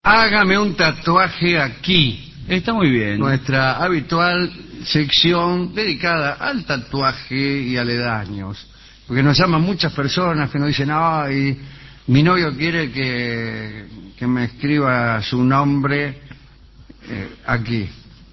Hágame un tatuaje aquí. Está muy bien. Nuestra habitual sección dedicada al tatuaje y aledaños. Porque nos llaman muchas personas que nos dicen, ay, mi novio quiere que me escriba su nombre aquí.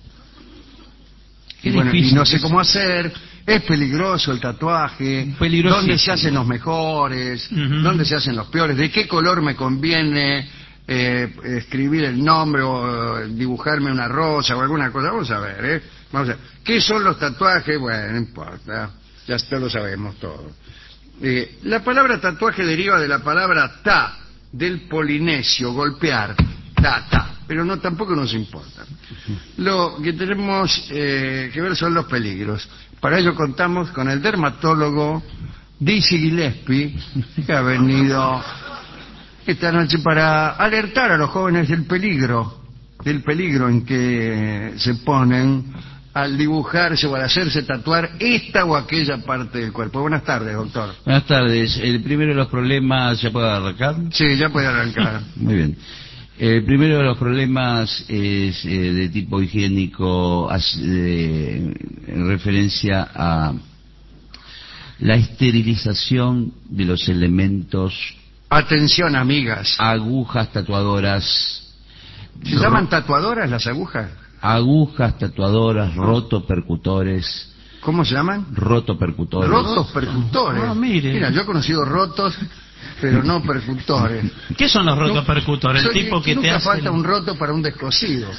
Qué Bueno, y difícil no sé eso. cómo hacer, es peligroso el tatuaje, Peligrosísimo. dónde se hacen los mejores, dónde se hacen los peores, de qué color me conviene escribir el nombre o dibujarme una rosa o alguna cosa. Vamos a ver, vamos a ver. ¿Qué son los tatuajes? Bueno, no importa, ya lo sabemos todo. La palabra tatuaje deriva de la palabra ta, del polinesio, golpear, ta, pero no tampoco nos importa. Lo que tenemos que ver son los peligros. Para ello contamos con el dermatólogo Dizzy Gillespie, que ha venido esta noche para alertar a los jóvenes del peligro en que se ponen al dibujarse o al hacerse tatuar esta o aquella parte del cuerpo. Buenas tardes, doctor. Buenas tardes. El primero de los problemas, ¿ya puedo arrancar? Sí, ya puede arrancar. Muy bien. El primero de los problemas es de tipo higiénico en referencia a la esterilización de los elementos. Atención, amigas. Agujas tatuadoras. ¿Se llaman tatuadoras las agujas? Agujas tatuadoras, rotopercutores. ¿Cómo se llaman? Rotopercutores. Rotos percutores. Ah, mire. Mira, yo he conocido rotos, pero no percutores. ¿Qué son los rotopercutores? El tipo que te nunca hace... falta un roto para un descosido.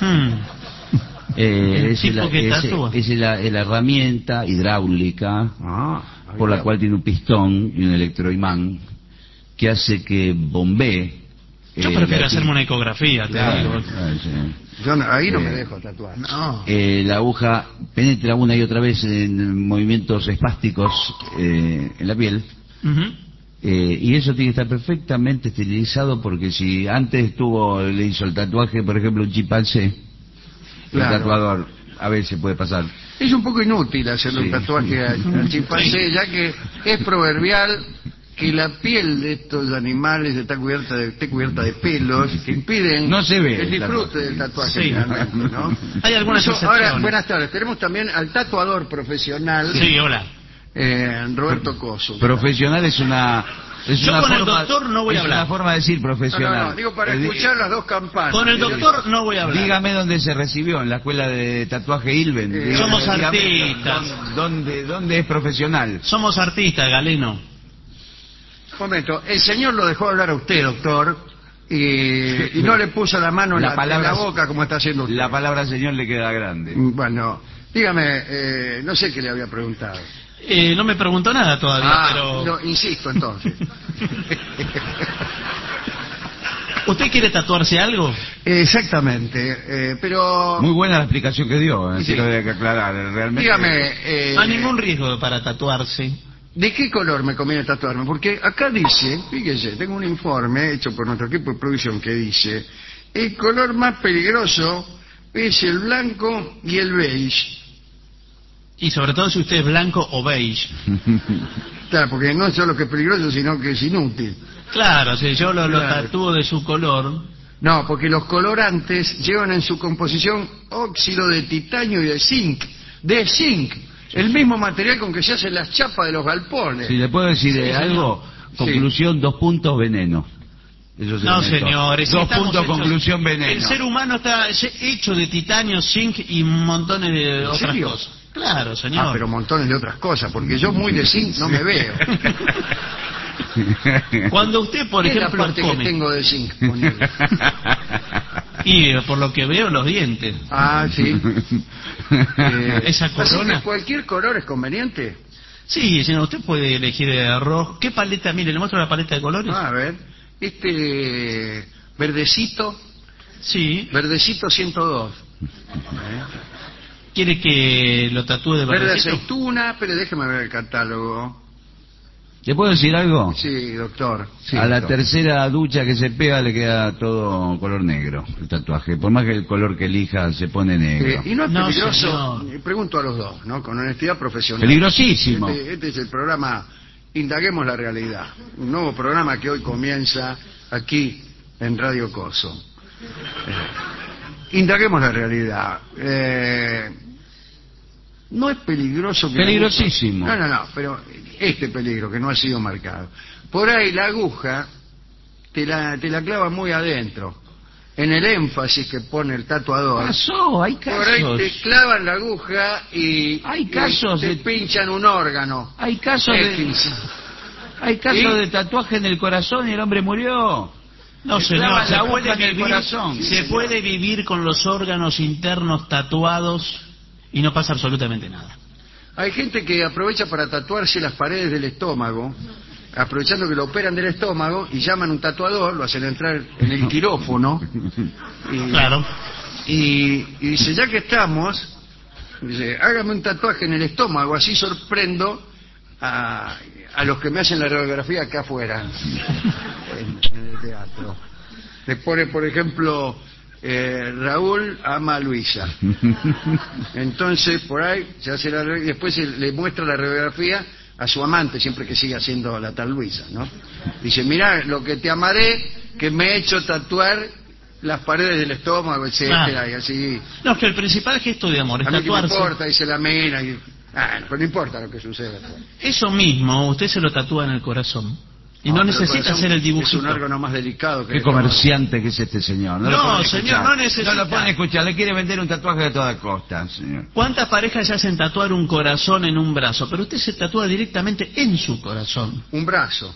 Es tipo que tatúa. la herramienta hidráulica por la cual tiene un pistón y un electroimán que hace que bombee. Yo prefiero hacerme una ecografía, te digo. Yo ahí no me dejo tatuar. No. La aguja penetra una y otra vez en movimientos espásticos en la piel. Y eso tiene que estar perfectamente esterilizado, porque si antes le hizo el tatuaje, por ejemplo, un chimpancé, Claro. el tatuador a veces puede pasar. Es un poco inútil hacerle un tatuaje al chimpancé, ya que es proverbial que la piel de estos animales esté cubierta de pelos que impiden No se ve el disfrute del tatuaje. Sí. Realmente, ¿no? Hay algunas Ahora, excepciones. buenas tardes. Tenemos también al tatuador profesional, Sí, hola. Roberto Coso. Profesional es una Yo con el forma, doctor no voy a es hablar. una forma de decir No, profesional. digo para escuchar las dos campanas. Con el doctor no voy a hablar. Dígame dónde se recibió, en la escuela de tatuaje Ilven. Dígame, Somos dígame artistas. ¿Dónde es profesional? Somos artistas, Galeno. Un momento, el señor lo dejó hablar a usted, doctor, y no le puso la mano en la boca como está haciendo usted. La palabra señor le queda grande. Bueno, dígame, no sé qué le había preguntado. No me preguntó nada todavía, pero... no, insisto entonces. ¿Usted quiere tatuarse algo? Exactamente, pero... Muy buena la explicación que dio, Sí. quiero que aclarar, realmente. Dígame, No hay ningún riesgo para tatuarse. ¿de qué color me conviene tatuarme? Porque acá dice, fíjese, tengo un informe hecho por nuestro equipo de producción que dice, el color más peligroso es el blanco y el beige. Y sobre todo si usted es blanco o beige. Claro, porque no es solo que es peligroso, sino que es inútil. Claro, si yo lo Claro. tatúo de su color... No, porque los colorantes llevan en su composición óxido de titanio y de zinc. De zinc, el mismo material con que se hacen las chapas de los galpones. Si le puedo decir Sí, algo, Sí. conclusión, 2 puntos, veneno. Esos No, elementos. señores. 2 estamos puntos, hechos- conclusión, veneno. El ser humano está hecho de titanio, zinc y montones de otras serio? cosas. Claro, señor. Pero montones de otras cosas, porque yo muy de zinc no me veo. Cuando usted, por ¿Qué es la ejemplo, parte come... que tengo de zinc? Ponele. Y por lo que veo, los dientes. Sí. Esa así corona. que cualquier color es conveniente. Sí, señor, usted puede elegir rojo. ¿Qué paleta? Mire, le muestro la paleta de colores. A ver, verdecito Sí. 102. ¿Quiere que lo tatúe de Verde verdecito? aceituna, pero déjeme ver el catálogo. ¿Le puedo decir algo? Sí, doctor. Sí, A la doctor. tercera ducha que se pega le queda todo color negro, el tatuaje. Por más que el color que elija se pone negro. ¿Y no es No, peligroso? señor. Pregunto a los dos, ¿no? Con honestidad profesional. Peligrosísimo. Este es el programa Indaguemos la Realidad. Un nuevo programa que hoy comienza aquí en Radio Coso. Indaguemos la realidad. No es peligroso que... Peligrosísimo. No, pero este peligro que no ha sido marcado. Por ahí la aguja te la clava muy adentro, en el énfasis que pone el tatuador. Pasó, hay Por ahí casos. te clavan la aguja y, Hay casos y te de- pinchan un órgano. Hay casos X. ¿Y? de tatuaje en el corazón y el hombre murió. No, Se señor, clavan se la aguja puede en el vivir, corazón. se puede vivir con los órganos internos tatuados y no pasa absolutamente nada. Hay gente que aprovecha para tatuarse las paredes del estómago, aprovechando que lo operan del estómago, y llaman a un tatuador, lo hacen entrar en el quirófano, y, Claro. y dice, ya que estamos, dice, hágame un tatuaje en el estómago, así sorprendo a los que me hacen la radiografía acá afuera, en el teatro. Le pone, por ejemplo, Raúl ama a Luisa. Entonces, por ahí, se hace y después le muestra la radiografía a su amante, siempre que siga siendo la tal Luisa, ¿no? Dice, mirá, lo que te amaré, que me he hecho tatuar las paredes del estómago, etcétera, y así. No, es que el principal gesto de amor es A mí que me tatuarse. importa, dice la mina, pero no importa lo que suceda. Eso mismo, usted se lo tatúa en el corazón. Y no pero necesita el corazón hacer el es dibujito. un órgano más delicado que Qué el estómago. comerciante que es este señor. No, lo pone a señor, escuchar. no necesita. No lo pone a escuchar, le quiere vender un tatuaje a toda costa, señor. ¿Cuántas parejas se hacen tatuar un corazón en un brazo? Pero usted se tatúa directamente en su corazón. Un brazo.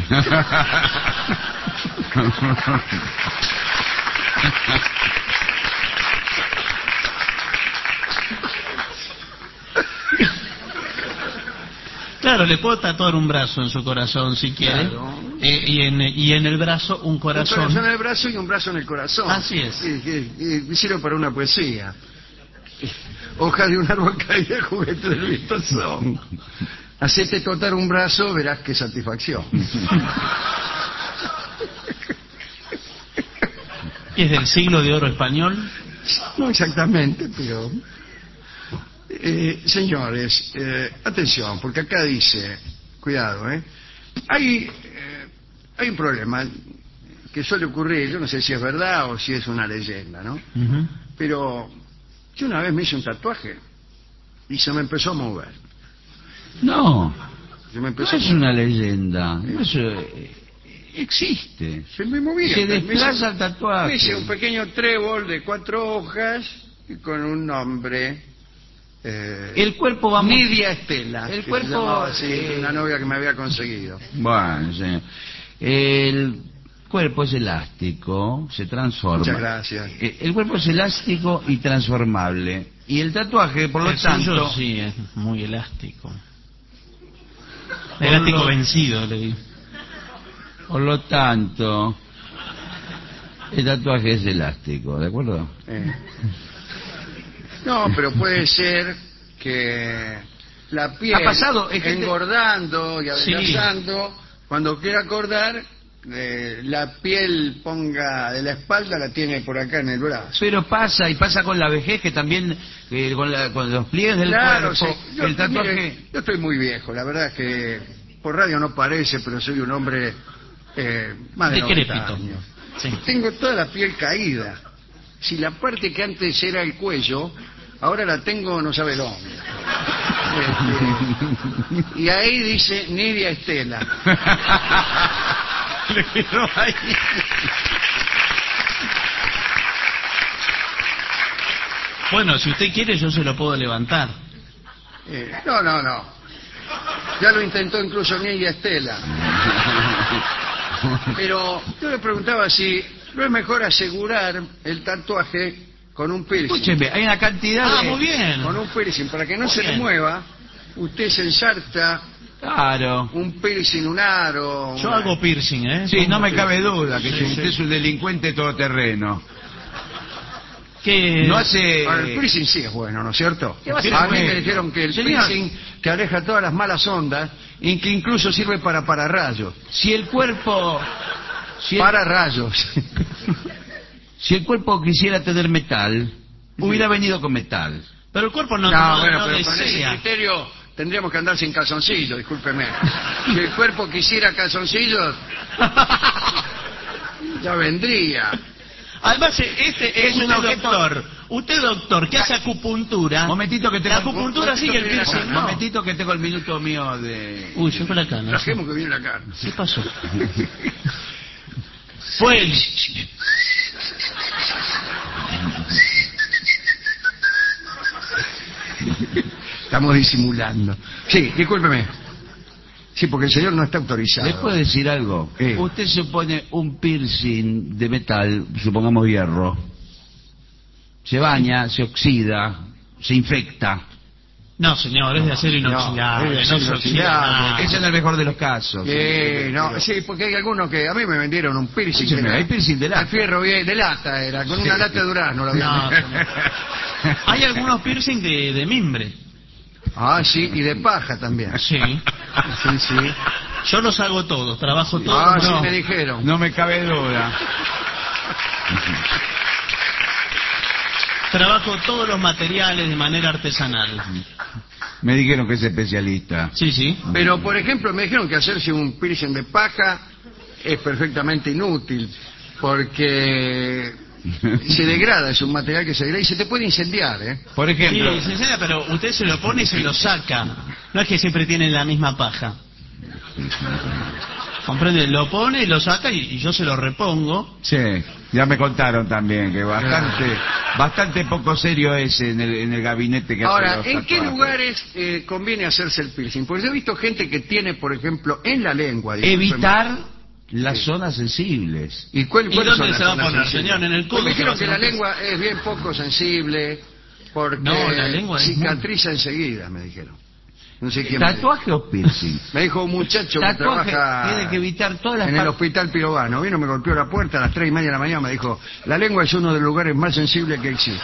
Claro, le puedo tatuar un brazo en su corazón si quiere. Claro. Y en el brazo un Un corazón. corazón en el brazo y un brazo en el corazón. Así es. Y sirve para una poesía. Hoja de un árbol caída, juguete del vistoso. Hacete tocar un brazo, verás qué satisfacción. ¿Y es del siglo de oro español? No exactamente, pero... señores, atención, porque acá dice, cuidado, hay un problema que suele ocurrir, yo no sé si es verdad o si es una leyenda, ¿no? Ujú. Pero yo una vez me hice un tatuaje y se me empezó a mover. No, Se me no empezó es a mover. una leyenda. Eso existe. Se me movía. Se Me hice- desplaza el tatuaje. Me hice un pequeño trébol de 4 hojas y con un nombre. El cuerpo va muy... Nidia Estela. El que cuerpo, se llamaba así, una novia que me había conseguido. Bueno, señor. El cuerpo es elástico, se transforma. Muchas gracias. El cuerpo es elástico y transformable. Y el tatuaje, por lo El tanto... suyo sí es muy elástico. Por Elástico lo- vencido, le digo. Por lo tanto, el tatuaje es elástico, ¿de acuerdo? No, pero puede ser que la piel Ha pasado, es que engordando y Sí. adelgazando, cuando quiera acordar, la piel ponga de la espalda, la tiene por acá en el brazo. Pero pasa, y pasa con la vejez, que también con los pliegues del Claro, cuerpo, sí. Yo, el tatuaje... mire, yo estoy muy viejo, la verdad es que por radio no parece, pero soy un hombre más de 90 Decrépito. años. Sí. Tengo toda la piel caída. Si la parte que antes era el cuello, ahora la tengo, no sabe dónde. Y ahí dice Nidia Estela. Le quedó ahí. Bueno, si usted quiere, yo se lo puedo levantar. No. Ya lo intentó incluso Nidia Estela. Pero yo le preguntaba si no es mejor asegurar el tatuaje con un piercing. Escúcheme, hay una cantidad Ah, de... muy bien. Con un piercing, para que no Muy se le bien. mueva, usted se ensarta Claro. un piercing, un aro. Yo hago piercing, ¿eh? Sí, no me cabe duda que Sí, usted sí. es un delincuente todoterreno. Que No hace... Ahora, el piercing sí es bueno, ¿no es cierto? ¿Qué va a ser A mí bueno? me dijeron que el Señor. piercing te aleja todas las malas ondas y que incluso sirve para pararrayos. Si el cuerpo... Si el, Pararrayos. si el cuerpo quisiera tener metal, hubiera venido con metal. Pero el cuerpo no, No, bueno, no pero con ese desea. criterio tendríamos que andar sin calzoncillos, discúlpeme. Si el cuerpo quisiera calzoncillos, ya vendría. Además, este es un doctor. Usted, doctor, que hace acupuntura. Momentito que tengo... La acupuntura sigue el piercing, ¿no? Momentito que tengo el minuto mío de... Uy, yo con la cana. Trajemos que viene la carne. ¿Qué pasó? Fue él. Estamos disimulando. Sí, discúlpeme. Sí, porque el señor no está autorizado. ¿Les puedo decir algo? ¿Qué? Usted se pone un piercing de metal, supongamos hierro, se baña, se oxida, se infecta. No, señor, es de acero inoxidable. es de acero inoxidable. Ese es el mejor de los casos. No, sí, porque hay algunos que a mí me vendieron un piercing. Sí, hay piercing de lata. De fierro bien, de lata era, con una lata de durazno. No, hay algunos piercing de mimbre. Ah, sí, y de paja también. Sí. Sí, sí. Yo los hago todos, trabajo todos. Ah, No. sí, me dijeron. No me cabe duda. Trabajo todos los materiales de manera artesanal. Me dijeron que es especialista. Sí, sí. Pero, por ejemplo, me dijeron que hacerse un piercing de paja es perfectamente inútil, porque se degrada, es un material que se degrada y se te puede incendiar, ¿eh? Por ejemplo... Sí, sincera, pero usted se lo pone y se lo saca. No es que siempre tienen la misma paja. ¿Comprende? Lo pone y lo saca y yo se lo repongo. Sí, ya me contaron también que bastante poco serio es en el gabinete que Ahora, hace los ¿en qué tatuajes. lugares conviene hacerse el piercing? Porque yo he visto gente que tiene, por ejemplo, en la lengua... discúlpeme. Evitar las zonas sensibles. ¿Y cuáles dónde son las se va a zonas poner, sensibles? señor? ¿En el culo Porque se va dijeron a que la hacer? lengua es bien poco sensible, porque No, la lengua es cicatriza enseguida, me dijeron. No sé quién me dijo. ¿Tatuaje o piercing? Me dijo un muchacho que Tatuaje trabaja tiene que evitar todas las en el par- hospital Pirovano. Vino, me golpeó la puerta a las 3:30 de la mañana, me dijo, la lengua es uno de los lugares más sensibles que existe.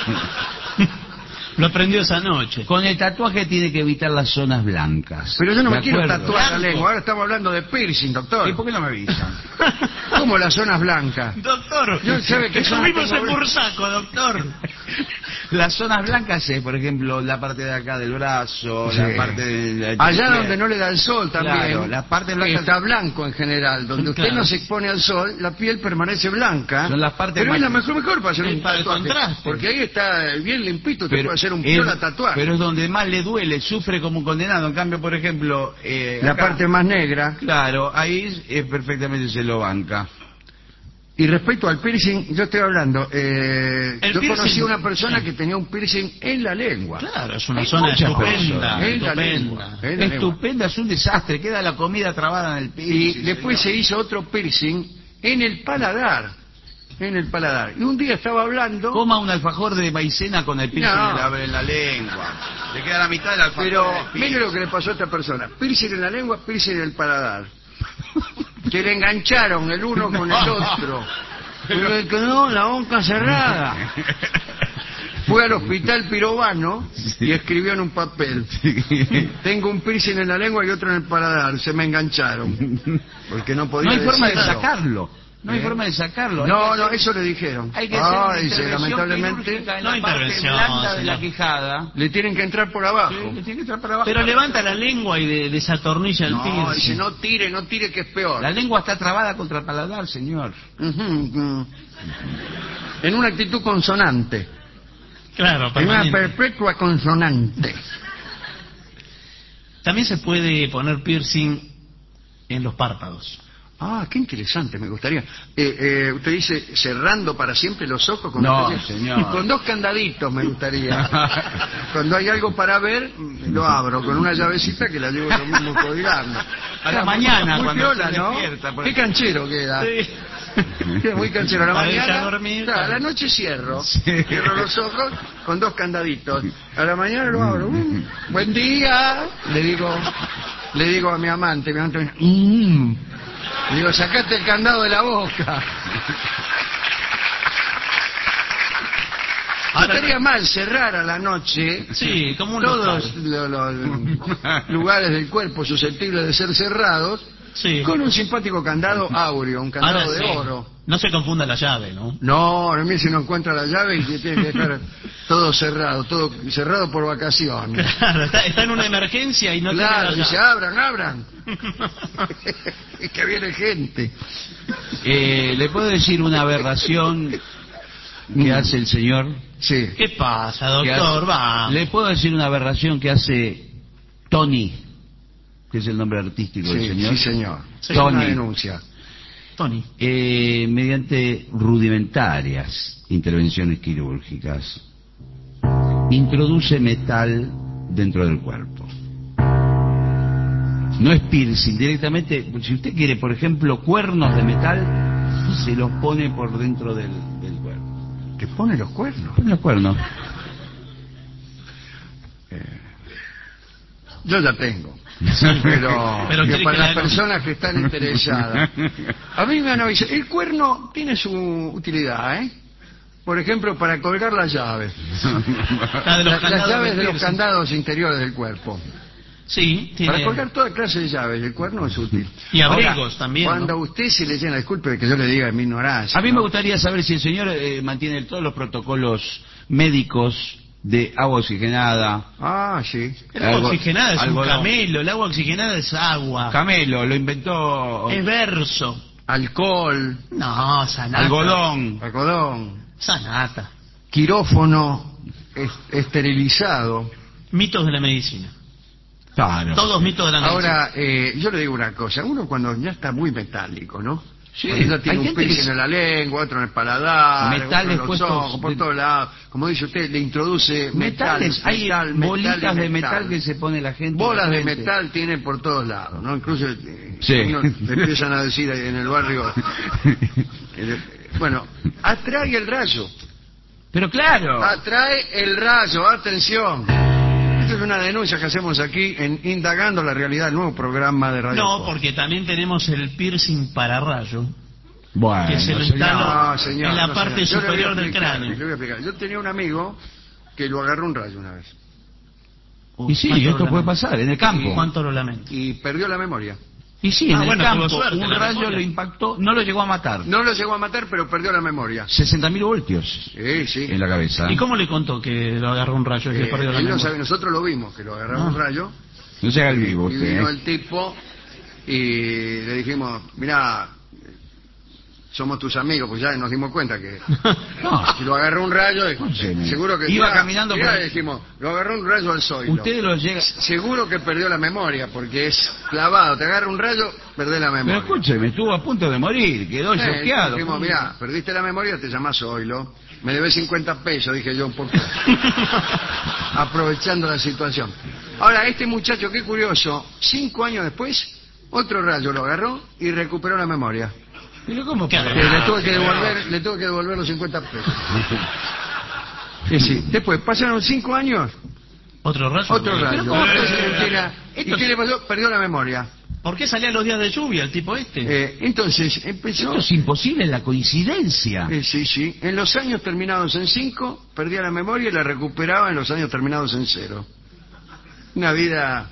Lo aprendió esa noche. Con el tatuaje tiene que evitar las zonas blancas. Pero yo no ¿De me quiero acuerdo? tatuar la Blanco. lengua, ahora estamos hablando de piercing, doctor. ¿Y por qué no me avisan? ¿Cómo las zonas blancas? Doctor, Yo sabe que son- estuvimos en Bursaco, doctor. Las zonas blancas es, por ejemplo, la parte de acá del brazo, Sí. la parte de... Allá donde no le da el sol también, Claro, la parte blanca- está blanco en general. Donde usted Claro. no se expone al sol, la piel permanece blanca. Son las partes pero es la más- mejor para hacer Sí, un para el tatuaje. contraste. Porque ahí está bien limpito, te puede hacer un piola tatuaje. Pero es donde más le duele, sufre como un condenado. En cambio, por ejemplo... La acá- parte más negra. Claro, ahí perfectamente se lo banca. Y respecto al piercing, yo estoy hablando, yo piercing- conocí a una persona que tenía un piercing en la lengua. Claro, es una Hay zona muchas estupenda. personas. En la lengua. Estupenda. En la lengua. Estupenda, es un desastre. Queda la comida trabada en el piso. Y después se hizo otro piercing en el paladar. En el paladar. Y un día estaba hablando... Coma un alfajor de maicena con el piercing No. en la lengua. Le queda la mitad del alfajor. Pero en el piso. mire lo que le pasó a esta persona. Piercing en la lengua, piercing en el paladar. Que le engancharon el uno con el otro. Y le quedó la boca cerrada. Fue al hospital Pirovano y escribió en un papel: tengo un piercing en la lengua y otro en el paladar. Se me engancharon. Porque no podía No hay forma de decirlo. sacarlo. No hay forma de sacarlo. No, eso le dijeron. Hay que hacer una dice, intervención lamentablemente quirúrgica en No la parte intervención, blanda de la señor. quijada. le tienen que entrar por abajo. Le tiene que entrar para abajo. Pero levanta la lengua y desatornilla el No, dice, piercing. no tire, que es peor. La lengua está trabada contra el paladar, señor. Ujú, ujú. En una actitud consonante. Claro, En una permanente. perpetua consonante. También se puede poner piercing en los párpados. Ah, qué interesante, me gustaría. Usted dice cerrando para siempre los ojos con No, una especie- señor. Con dos candaditos me gustaría. Cuando hay algo para ver, lo abro con una llavecita que la llevo yo mismo colgando. A la mañana, Muy cuando piola, se ¿no? despierta, por Qué ejemplo. canchero queda. Sí. Queda muy canchero. A la Para irse mañana, a dormir, claro, a la claro. noche cierro. Sí. Cierro los ojos con dos candaditos. A la mañana lo abro. Buen día. Le digo a mi amante me dice, le digo, sacate el candado de la boca. No estaría mal cerrar a la noche Sí, como un todos local. los lugares del cuerpo susceptibles de ser cerrados Sí. con un simpático candado áureo, un candado Ahora de sí. oro. No se confunda la llave, ¿no? No, a mí si no encuentra la llave y tiene que dejar todo cerrado por vacaciones. Claro, está en una emergencia y no Claro, tiene la dice, llave. abran. Es que viene gente. ¿Le puedo decir una aberración que hace el señor? Sí. ¿Qué pasa, Que doctor? hace- Vamos. ¿Le puedo decir una aberración que hace Tony, que es el nombre artístico del Sí, señor? sí, señor. Sí. Es una Tony. denuncia. Tony. Mediante rudimentarias intervenciones quirúrgicas, introduce metal dentro del cuerpo. No es piercing, directamente, si usted quiere, por ejemplo, cuernos de metal, se los pone por dentro del cuerpo. ¿Te pone los cuernos? Pone los cuernos. Yo ya tengo. Pero quiere para que las le haga- personas que están interesadas. A mí me han avisado. El cuerno tiene su utilidad, ¿eh? Por ejemplo, para colgar las llaves. La de los Las candados llaves del de los piercing. candados interiores del cuerpo. Sí, tiene... Para colgar toda clase de llaves, el cuerno es útil. Y abrigos Ahora, también, Cuando ¿no? a usted se le llena, disculpe que yo le diga en mi ignorancia. A mí ¿no? me gustaría saber si el señor mantiene todos los protocolos médicos de agua oxigenada. Ah, sí. El agua Algo- oxigenada es un algodón. camelo, el agua oxigenada es agua. Camelo, lo inventó Es verso. Alcohol, No, sanata. algodón. algodón, Sanata. quirófano esterilizado. Mitos de la medicina. Claro. Todos mitos de la medicina. Ahora, yo le digo una cosa. Uno cuando ya está muy metálico, ¿no? Sí, Cuando ya tiene hay un gente que piercing en la lengua, otro en el paladar, Metales otro en los puestos ojos, por de- todos lados. Como dice usted, le introduce Metales, hay metal, bolitas y de metal que se pone la gente. Bolas en la de frente. metal tienen por todos lados, ¿no? Incluso Sí. uno le empiezan a decir ahí en el barrio, bueno, atrae el rayo, Pero claro. atrae el rayo, atención. Esta es una denuncia que hacemos aquí en Indagando la Realidad, el nuevo programa de Radio. No, Pop. porque también tenemos el piercing para rayo. Bueno, que se lo señor. instala No, señor, en la no, parte señor. Yo le voy a superior del explicar, cráneo. le voy a explicar. Yo tenía un amigo que lo agarró un rayo una vez Y sí, ¿Cuánto esto lo puede lamento? pasar, en el campo. ¿Cuánto lo lamento? y perdió la memoria. Y sí, en el bueno, campo, tuvo suerte, un la rayo memoria. lo impactó, no lo llegó a matar. No lo llegó a matar, pero perdió la memoria. 60.000 voltios Sí, sí. en la cabeza. ¿Y cómo le contó que lo agarró un rayo y que perdió la Él no memoria? sabe, nosotros lo vimos, que lo agarramos un rayo. No se haga el vivo Y usted. vino ¿eh? el tipo y le dijimos, mirá, somos tus amigos, pues ya nos dimos cuenta que No, si lo agarró un rayo, Escúcheme. seguro que... Iba mirá, caminando mirá, por- le dijimos, lo agarró un rayo al zoilo. usted lo llega... Seguro que perdió la memoria, porque es clavado, te agarra un rayo, perdés la Pero memoria. escúcheme, estuvo a punto de morir, quedó choqueado. Dijimos, mirá, perdiste la memoria, te llamás Zoilo, me debes 50 pesos, dije yo un poco, aprovechando la situación. Ahora, este muchacho, qué curioso, 5 años después, otro rayo lo agarró y recuperó la memoria. Pero ¿cómo ¿Qué? puede? Le tuve que devolver los 50 pesos. Y sí, después, pasaron 5 años, ¿Otro rayo? otro rayo. ¿Pero cómo puede Entonces, ser? mentira. ¿Y Esto- qué le pasó? Perdió la memoria. ¿Por qué salía los días de lluvia el tipo este? Entonces, empezó... Esto es imposible, la coincidencia. Sí, sí. En los años terminados en 5, perdía la memoria y la recuperaba en los años terminados en 0. Una vida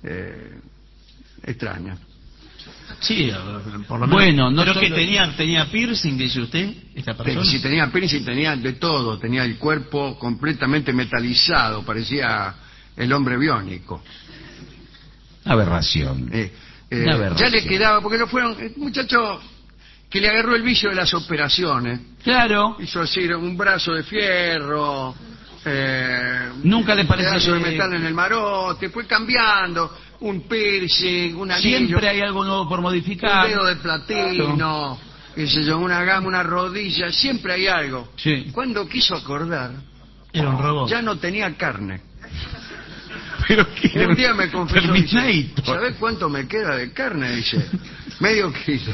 extraña. Sí, por lo menos. Bueno, no pero solo- que tenía piercing, dice usted, esta persona. Si tenía piercing, tenía de todo. Tenía el cuerpo completamente metalizado. Parecía el hombre biónico. Aberración. Una aberración. Ya le quedaba, porque no fueron... El muchacho que le agarró el vicio de las operaciones. Claro. Hizo así un brazo de fierro... Nunca le un parece pedazo de que- metal en el marote, fue cambiando, un piercing, un anillo, Siempre hay algo nuevo por un modificar. dedo de platino, qué sé yo, una gama, una rodilla, siempre hay algo. Sí. Cuando quiso acordar, Era un robot. ya no tenía carne. Pero Un día me confesó, dice, Terminator. ¿sabés cuánto me queda de carne? Dice, medio kilo.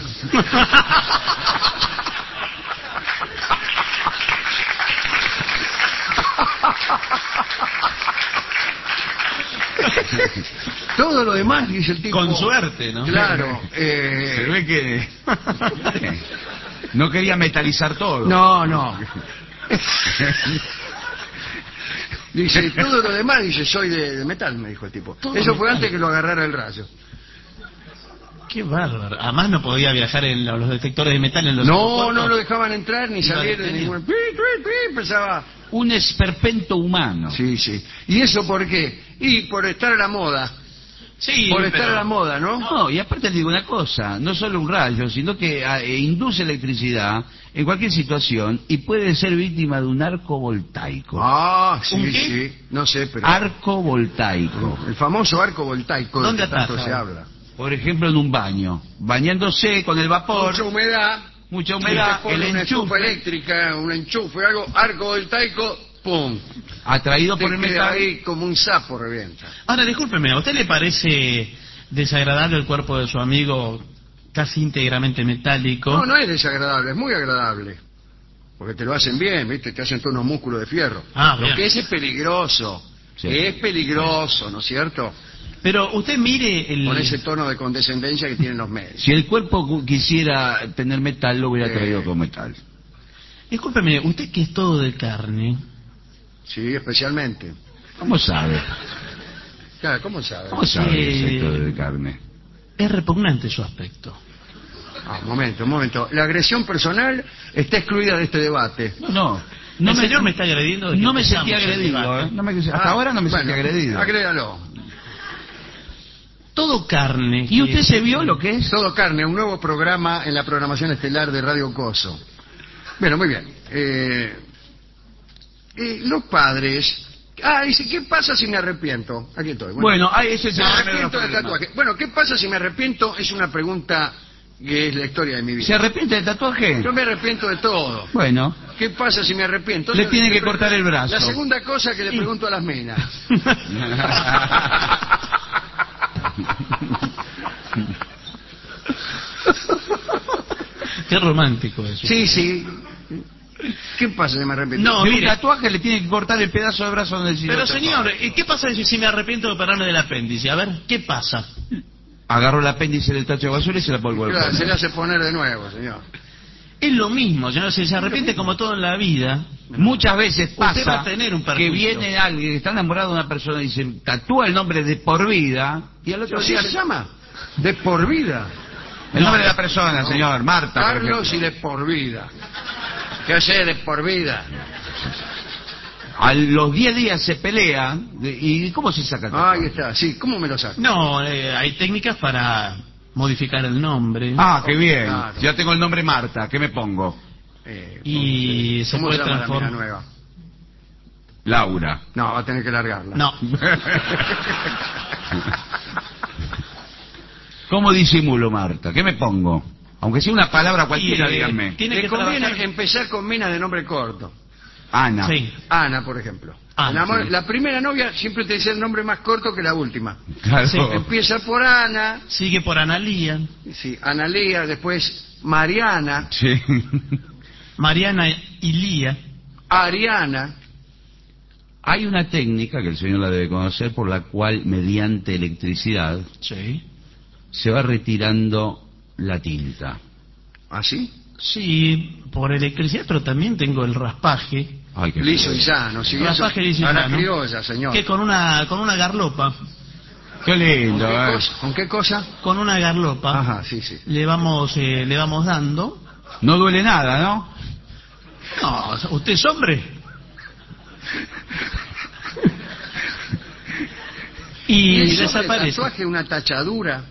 Todo lo demás, dice el tipo. Con suerte, ¿no? Claro. Se ve que no quería metalizar todo. No, no. Dice, todo lo demás, dice, soy de metal, me dijo el tipo. Todo Eso fue metal. antes que lo agarrara el rayo. Qué bárbaro. Además no podía viajar en los detectores de metal en los No, aeropuertos. no lo dejaban entrar ni Iba salir de detenido. ningún... Empezaba... Un esperpento humano. Sí, sí. ¿Y eso por qué? Y por estar a la moda. Sí, Por estar pero- a la moda, ¿no? No, y aparte le digo una cosa, no solo un rayo, sino que induce electricidad en cualquier situación y puede ser víctima de un arco voltaico. Ah, sí, ¿Un qué? sí. No sé, pero... Arco voltaico. El famoso arco voltaico del ¿Dónde que tanto ataja? se habla. Por ejemplo, en un baño, bañándose con el vapor, Mucha humedad. mucha Y humedad, te pone el una estufa enchufe eléctrica, un enchufe, algo, arco voltaico, ¡pum! atraído Te por el queda metal. ahí como un sapo revienta. Ahora, discúlpeme, ¿a usted le parece desagradable el cuerpo de su amigo casi íntegramente metálico? No, no es desagradable, es muy agradable. Porque te lo hacen bien, ¿viste? Te hacen todos unos músculos de fierro. Ah, Lo bien. que es peligroso. Sí. Es peligroso, ¿no es cierto? Pero usted mire el... Con ese tono de condescendencia que tienen los medios. Si el cuerpo quisiera tener metal, lo hubiera Sí. traído con metal. Discúlpeme, usted que es todo de carne, Sí, especialmente. ¿Cómo sabe? Claro, ¿cómo sabe? ¿Cómo sabe Sí. el sector de carne? es repugnante su aspecto. Ah, un momento. La agresión personal está excluida de este debate. No, El señor me está agrediendo desde No que me sentí empezamos el agredido, debate. ¿eh? Hasta ahora no me sentí agredido. Agrédalo. Todo carne. ¿Y usted se vio lo que es? Todo carne, un nuevo programa en la programación estelar de Radio Coso. Bueno, muy bien. Los padres... dice, ¿qué pasa si me arrepiento? Aquí estoy. Bueno, ese es me el arrepiento del problema. tatuaje. Bueno, ¿qué pasa si me arrepiento? Es una pregunta que es la historia de mi vida. ¿Se arrepiente del tatuaje? Yo me arrepiento de todo. Bueno, ¿Qué pasa si me arrepiento? Le Yo tiene le que pre- cortar el brazo. La segunda cosa que le pregunto a las minas. Qué romántico eso. Sí. ¿Qué pasa si me arrepiento? No, de un mire. tatuaje le tiene que cortar el pedazo de brazo donde se lo Pero tatuó. señor, ¿qué pasa si me arrepiento de operarme del apéndice? A ver, ¿qué pasa? Agarró el apéndice del tacho de basura y se la polvó el Claro, cuerpo. se le hace poner de nuevo, señor. Es lo mismo, señor, si se arrepiente como todo en la vida. Muchas veces Usted va pasa a tener un que perjuicio. viene alguien que está enamorado de una persona y se tatúa el nombre de por vida y al otro ¿Así día se llama? De por vida. el nombre de la persona, señor, Marta. por Carlos y ejemplo. de por vida. ¿Qué hace de por vida? A los 10 días se pelea y ¿cómo se saca el tatuaje? Ahí está, sí, ¿cómo me lo saco? No, hay técnicas para modificar el nombre. Ah, qué bien. Claro. Ya tengo el nombre Marta, ¿qué me pongo? Y se ¿Cómo puede se llama la mina transformar. nueva? Laura. No, va a tener que largarla. No, ¿Cómo disimulo, Marta? ¿Qué me pongo? Aunque sea una palabra cualquiera, Y, díganme. tiene Le que conviene trabajar. empezar con minas de nombre corto. Ana. Sí. Ana, por ejemplo. Ana, sí. La primera novia siempre te dice el nombre más corto que la última. Claro. Sí. Empieza por Ana, Sigue por Analía, sí, Analía, después Mariana, Sí. Mariana y Lía. Ariana. Hay una técnica que el señor la debe conocer por la cual, mediante electricidad, Sí. se va retirando la tinta. ¿Así? Sí, por electricidad, pero también tengo el raspaje. Ay, qué Liso feo. y sano, sí. Raspaje eso- liso y a la sano. criolla, señor. Que con una garlopa. Qué ¿Con lindo, qué, ¿eh? cosa? ¿Con qué cosa? Con una garlopa. Ajá, sí. Le vamos dando. No duele nada, ¿no? No, ¿usted es hombre? Y sobre el desaparece. tatuaje una tachadura.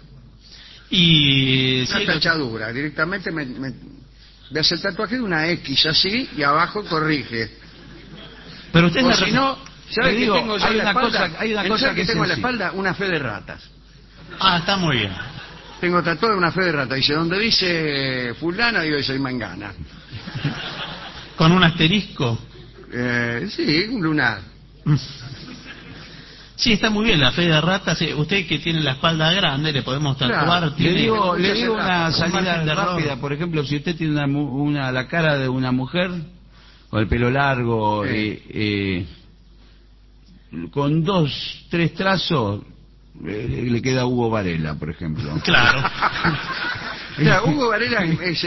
Y Una sí, tachadura. Directamente me hace el tatuaje de una X así y abajo corrige. pero usted O es la si no, ¿sabe Le qué digo, tengo yo hay en la una espalda? cosa- hay una ¿En cosa sabe que que es tengo en la sencilla. espalda? Una fe de ratas. Ah, está muy bien. Tengo tatuado una fe de rata. Dice, donde dice fulana, digo, soy mangana. Con un asterisco. Sí, un lunar. Sí, está muy bien la fe de rata. Sí, usted que tiene la espalda grande, le podemos tatuar. Claro. Le tiene digo muchas una etapas, un salida margen de error. rápida. Por ejemplo, si usted tiene la cara de una mujer, con el pelo largo, Sí. con 2, 3 trazos, le queda Hugo Varela, por ejemplo. Claro. Claro, Hugo Varela es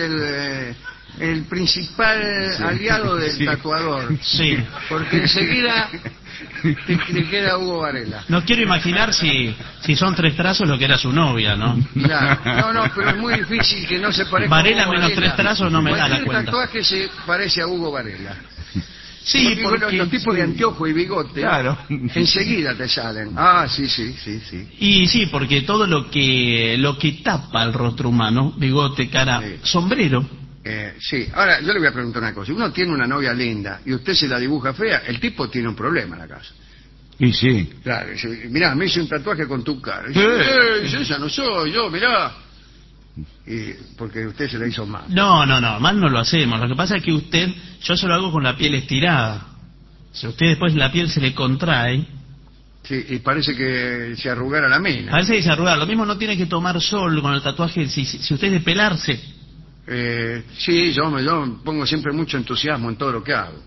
el principal aliado del Sí. tatuador. Sí. Porque enseguida te queda Hugo Varela. No quiero imaginar si son 3 trazos lo que era su novia, ¿no? Claro. No, pero es muy difícil que no se parezca Varela a Hugo menos Varela. 3 trazos no me da la Cualquier cuenta. tatuaje se parece a Hugo Varela. Sí, porque... los tipos de anteojo y bigote, Claro. enseguida te salen. Ah, sí. Y sí, porque todo lo que tapa el rostro humano, bigote, cara, Sí. sombrero. Sí, ahora yo le voy a preguntar una cosa. Si uno tiene una novia linda y usted se la dibuja fea, el tipo tiene un problema en la casa. Y sí. Claro, dice, mirá, me hice un tatuaje con tu cara. Dice, Sí. esa no soy yo, mirá. Y porque usted se la hizo mal. No, mal no lo hacemos. Lo que pasa es que yo se lo hago con la piel estirada. Si a usted después la piel se le contrae, Sí, y parece que se arrugara la mina. parece que se arruga. Lo mismo no tiene que tomar sol con el tatuaje si usted es de pelarse. Sí, yo pongo siempre mucho entusiasmo en todo lo que hago.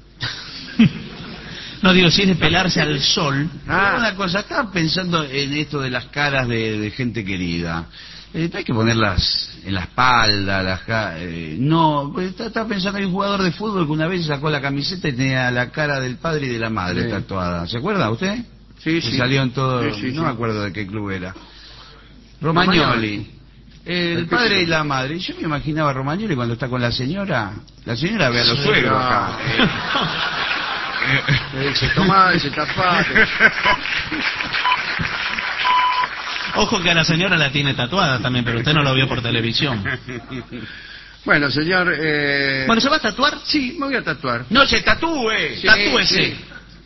No digo, si es de pelarse al sol. Una cosa, estaba pensando en esto de las caras de gente querida. No hay que ponerlas en la espalda, no, pues estaba pensando en un jugador de fútbol que una vez sacó la camiseta y tenía la cara del padre y de la madre Sí. tatuada. ¿Se acuerda usted? Sí, Que salió en todo, no me acuerdo de qué club era. Romagnoli. El padre y la madre. Yo me imaginaba a Romagnoli cuando está con la señora. La señora ve a los suegros acá. Se tomá, se tapá. Ojo que a la señora la tiene tatuada también, pero usted no lo vio por televisión. Bueno, señor... Bueno, ¿se va a tatuar? Sí, me voy a tatuar. ¡No se tatúe! Sí, Tatúese. sí.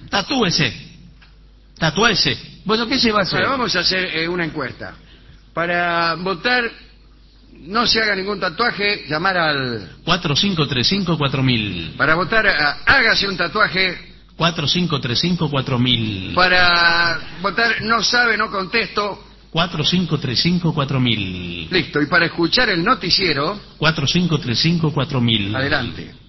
Tatúese. Bueno, ¿qué se va a hacer? Bueno, vamos a hacer una encuesta. Para votar, no se haga ningún tatuaje, llamar al... 4535-4000. Para votar, hágase un tatuaje. 4535-4000. Para votar, no sabe, no contesto. 4535-4000. Listo, y para escuchar el noticiero, 4535-4000. adelante.